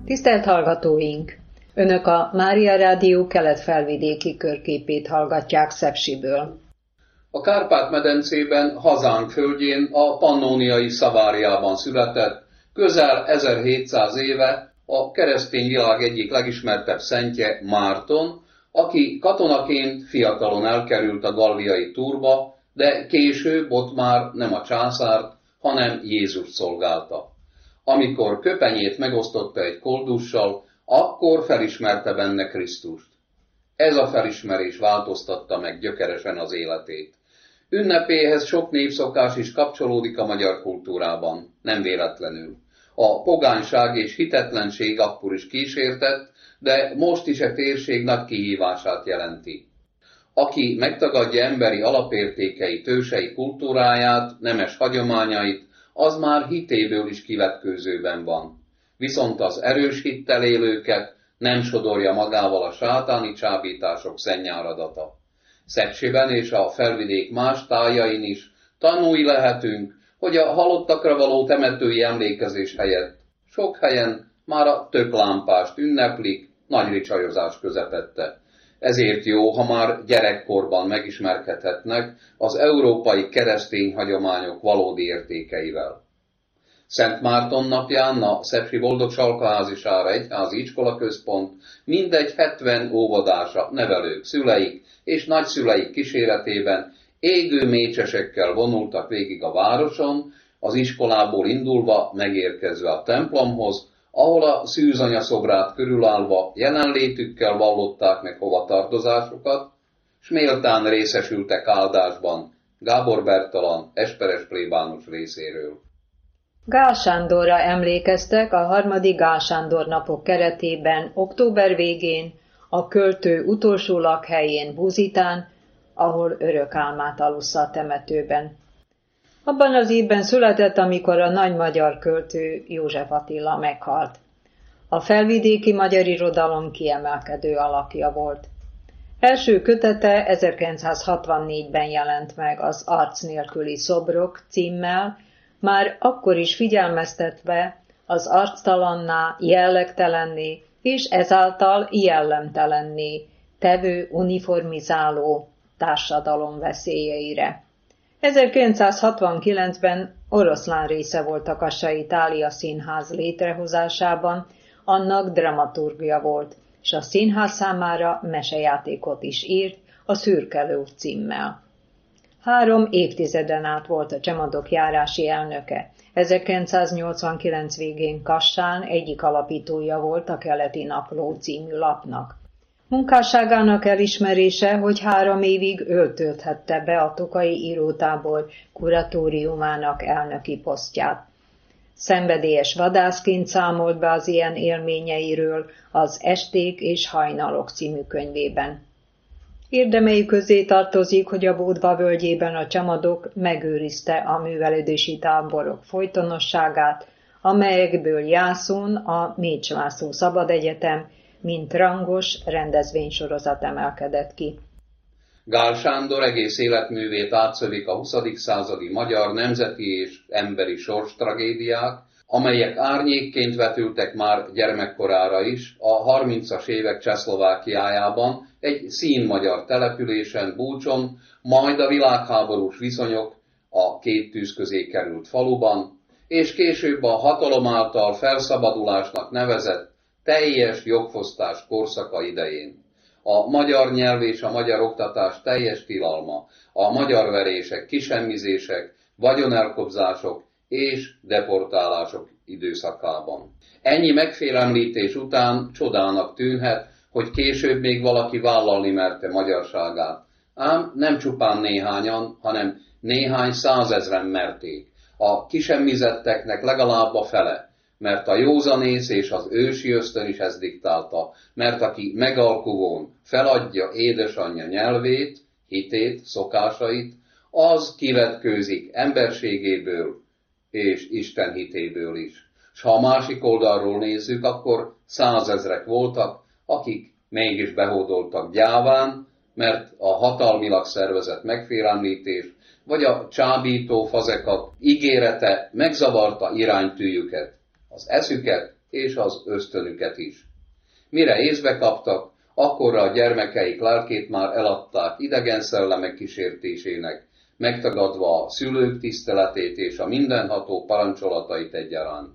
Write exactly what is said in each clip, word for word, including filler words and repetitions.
Tisztelt hallgatóink! Önök a Mária Rádió kelet-felvidéki körképét hallgatják Szepsiből. A Kárpát-medencében, hazánk földjén, a pannóniai Szaváriában született, közel ezerhétszáz éve a keresztény világ egyik legismertebb szentje, Márton, aki katonaként fiatalon elkerült a galliai túrba, de később ott már nem a császárt, hanem Jézust szolgálta. Amikor köpenyét megosztotta egy koldussal, akkor felismerte benne Krisztust. Ez a felismerés változtatta meg gyökeresen az életét. Ünnepéhez sok népszokás is kapcsolódik a magyar kultúrában, nem véletlenül. A pogányság és hitetlenség akkor is kísértett, de most is a térség nagy kihívását jelenti. Aki megtagadja emberi alapértékeit, ősei kultúráját, nemes hagyományait, az már hitéből is kivetkőzőben van. Viszont az erős hittel élőket nem sodorja magával a sátáni csábítások szennyáradata. Szepsiben és a felvidék más tájain is tanúi lehetünk, hogy a halottakra való temetői emlékezés helyett sok helyen már a töklámpást ünneplik nagy ricsajozás közepette. Ezért jó, ha már gyerekkorban megismerkedhetnek az európai keresztény hagyományok valódi értékeivel. Szent Márton napján a Szepsi Boldogsalkaházisára Egyházi Iskolaközpont mindegy hetven óvodása, nevelők, szüleik és nagyszüleik kíséretében égő mécsesekkel vonultak végig a városon, az iskolából indulva megérkezve a templomhoz, ahol a szűzanya szobrát körülállva jelenlétükkel vallották meg hovatartozásukat, s méltán részesültek áldásban Gábor Bertalan, esperes plébános részéről. Gál Sándorra emlékeztek a harmadik Gál Sándor napok keretében október végén a költő utolsó lakhelyén, Búzitán, ahol örök álmát alussza a temetőben. Abban az évben született, amikor a nagy magyar költő József Attila meghalt. A felvidéki magyar irodalom kiemelkedő alakja volt. Első kötete ezerkilencszázhatvannégyben jelent meg, az Arc nélküli szobrok címmel, már akkor is figyelmeztetve az arctalanná, jellegtelenné és ezáltal jellemtelenné tevő uniformizáló társadalom veszélyeire. ezerkilencszázhatvankilencben oroszlán része volt a Kassai Thália Színház létrehozásában, annak dramaturgja volt, és a színház számára mesejátékot is írt, a Szürkelő címmel. Három évtizeden át volt a Csemadok járási elnöke. ezerkilencszáznyolcvankilenc végén Kassán egyik alapítója volt a Keleti Napló című lapnak. Munkásságának elismerése, hogy három évig ő tölthette be a Tokaji írótábor kuratóriumának elnöki posztját. Szenvedélyes vadászként számolt be az ilyen élményeiről az Esték és hajnalok című könyvében. Érdemei közé tartozik, hogy a Bódva völgyében a Csamadok megőrizte a művelődési táborok folytonosságát, amelyekből Jászón a Mécs László Szabad Egyetem, mint rangos rendezvénysorozat emelkedett ki. Gál Sándor egész életművét átszövik a huszadik századi magyar nemzeti és emberi sorstragédiák, amelyek árnyékként vetültek már gyermekkorára is a harmincas évek Csehszlovákiájában, egy színmagyar településen, Búcson, majd a világháborús viszonyok a két tűz közé került faluban, és később a hatalom által felszabadulásnak nevezett teljes jogfosztás korszaka idején. A magyar nyelv és a magyar oktatás teljes tilalma, a magyarverések, kisemmizések, vagyonelkobzások és deportálások időszakában. Ennyi megfélemlítés után csodának tűnhet, hogy később még valaki vállalni merte magyarságát. Ám nem csupán néhányan, hanem néhány százezren merték. A kisemmizetteknek legalább a fele, mert a józanész és az ősi ösztön is ezt diktálta, mert aki megalkuvón feladja édesanyja nyelvét, hitét, szokásait, az kivetkőzik emberségéből és Isten hitéből is. S ha a másik oldalról nézzük, akkor százezrek voltak, akik mégis behódoltak gyáván, mert a hatalmilag szervezett megfélemlítés vagy a csábító fazekat ígérete megzavarta iránytűjüket, az eszüket és az ösztönüket is. Mire észbe kaptak, akkorra a gyermekeik lelkét már eladták idegen szellemek kísértésének, megtagadva a szülők tiszteletét és a mindenható parancsolatait egyaránt.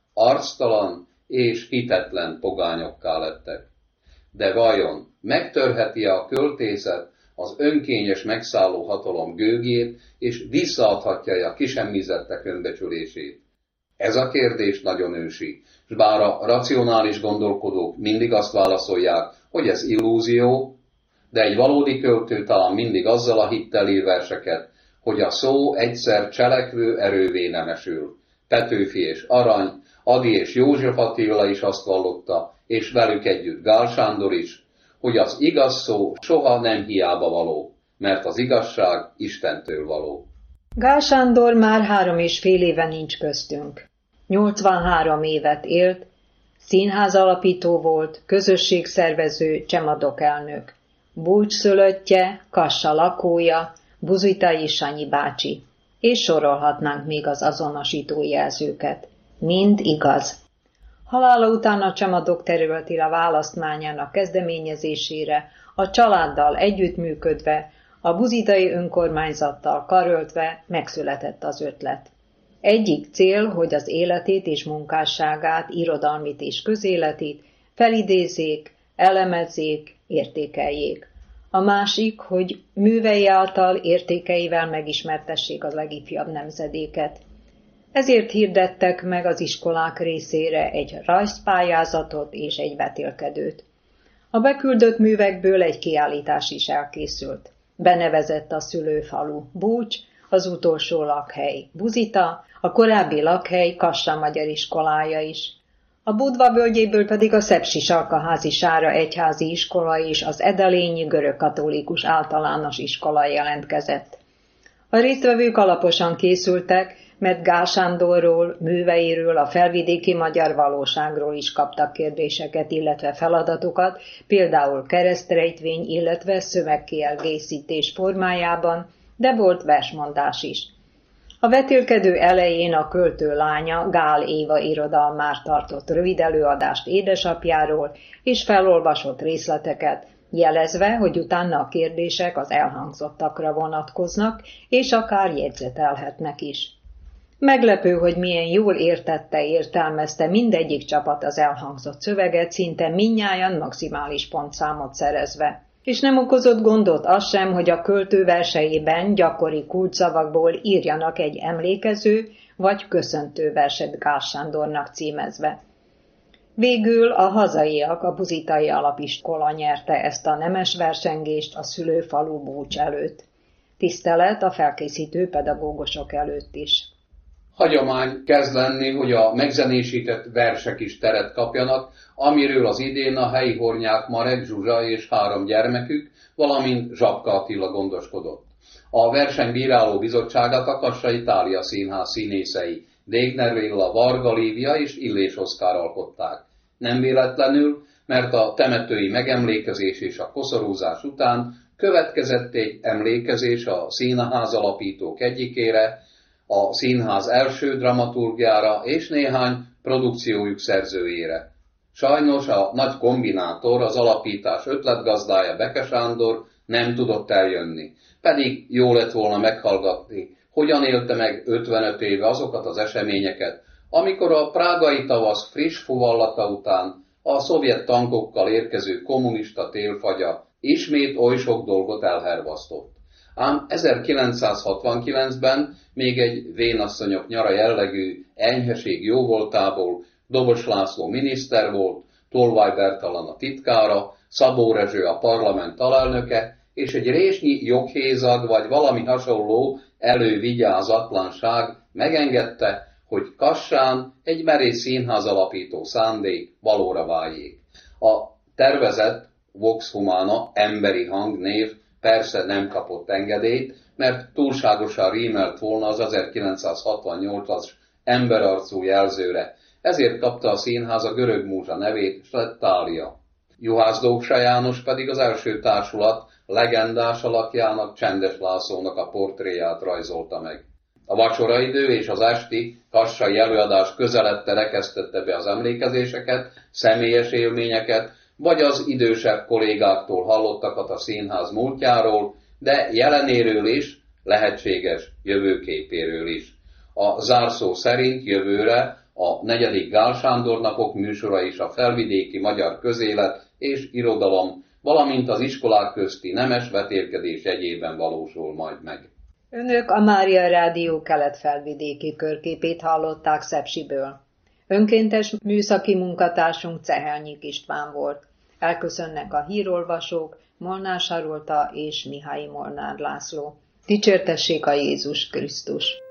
Arctalan és hitetlen pogányokká lettek. De vajon megtörheti a költészet az önkényes megszálló hatalom gőgjét, és visszaadhatja a kisemmizettek önbecsülését? Ez a kérdés nagyon ősi, s bár a racionális gondolkodók mindig azt válaszolják, hogy ez illúzió, de egy valódi költő talán mindig azzal a hittel ír verseket, hogy a szó egyszer cselekvő erővé nemesül. Petőfi és Arany, Ady és József Attila is azt vallotta, és velük együtt Gál Sándor is, hogy az igaz szó soha nem hiába való, mert az igazság Istentől való. Gál Sándor már három és fél éve nincs köztünk. nyolcvanhárom évet élt, színházalapító volt, közösségszervező, Csemadok elnök, búcsszülöttje, Kassa lakója, Buzitai Sanyi bácsi, és sorolhatnánk még az azonosító jelzőket. Mind igaz. Halála után a Csemadok területi választmányának kezdeményezésére, a családdal együttműködve, a buzitai önkormányzattal karöltve megszületett az ötlet. Egyik cél, hogy az életét és munkásságát, irodalmit és közéletét felidézzék, elemezzék, értékeljék. A másik, hogy művei által értékeivel megismertessék a legifjabb nemzedéket. Ezért hirdettek meg az iskolák részére egy rajzpályázatot és egy vetélkedőt. A beküldött művekből egy kiállítás is elkészült. Benevezett a szülőfalu Búcs, az utolsó lakhely Buzita, a korábbi lakhely Kassa magyar iskolája is. A Budva völgyéből pedig a Szepsi-Salkaházi Sára egyházi iskola és az Edelényi görögkatolikus általános iskola jelentkezett. A résztvevők alaposan készültek, mert Gál Sándorról, műveiről, a felvidéki magyar valóságról is kaptak kérdéseket, illetve feladatokat, például keresztrejtvény, illetve szövegkiegészítés formájában, de volt versmondás is. A vetélkedő elején a költő lánya, Gál Éva irodalmár tartott rövid előadást édesapjáról, és felolvasott részleteket, jelezve, hogy utána a kérdések az elhangzottakra vonatkoznak, és akár jegyzetelhetnek is. Meglepő, hogy milyen jól értette, értelmezte mindegyik csapat az elhangzott szöveget, szinte mindnyájan maximális pontszámot szerezve. És nem okozott gondot az sem, hogy a költő verseiben gyakori kulcsszavakból írjanak egy emlékező vagy köszöntő verset Gál Sándornak címezve. Végül a hazaiak, a buzitai alapiskola nyerte ezt a nemes versengést a szülőfalu Búcs előtt. Tisztelet a felkészítő pedagógusok előtt is. Hagyomány kezd lenni, hogy a megzenésített versek is teret kapjanak, amiről az idén a helyi hornyák Marek Zsuzsa és három gyermekük, valamint Zsapka Attila gondoskodott. A versenybíráló bizottságát a Kassai Thália Színház színészei Dégner Béla, Varga Lívia és Illés Oszkár alkották. Nem véletlenül, mert a temetői megemlékezés és a koszorúzás után következett egy emlékezés a színház alapítók egyikére, a színház első dramaturgjára és néhány produkciójuk szerzőjére. Sajnos a nagy kombinátor, az alapítás ötletgazdája Beke Sándor nem tudott eljönni, pedig jó lett volna meghallgatni, hogyan élte meg ötvenöt éve azokat az eseményeket, amikor a prágai tavasz friss fuvallata után a szovjet tankokkal érkező kommunista télfagya ismét oly sok dolgot elhervasztott. Ám ezerkilencszázhatvankilencben még egy vénasszonyok nyara jellegű enyheség jóvoltából Dobos László miniszter volt, Tolvaj Bertalan a titkára, Szabó Rezső a parlament alelnöke, és egy résnyi joghézag vagy valami hasonló elővigyázatlanság megengedte, hogy Kassán egy merész színház alapító szándék valóra váljék. A tervezett Vox Humana emberi hang név persze nem kapott engedélyt, mert túlságosan rímelt volna az ezerkilencszázhatvannyolcas emberarcú jelzőre, ezért kapta a színház a görög múzsa nevét, s lett Thália. Juhász Dógsa János pedig az első társulat legendás alakjának, Csendes Lászlónak a portréját rajzolta meg. A vacsoraidő és az esti kassai előadás közeledte rekesztette be az emlékezéseket, személyes élményeket, vagy az idősebb kollégáktól hallottakat a színház múltjáról, de jelenéről is, lehetséges jövőképéről is. A zárszó szerint jövőre a negyedik Gál Sándor napok műsora is a felvidéki magyar közélet és irodalom, valamint az iskolák közti nemes vetélkedés jegyében valósul majd meg. Önök a Mária Rádió kelet-felvidéki körképét hallották Szepsiből. Önkéntes műszaki munkatársunk Cehelnyik István volt. Elköszönnek a hírolvasók, Molnár Sarolta és Mihály Molnár László. Dicsértessék a Jézus Krisztus!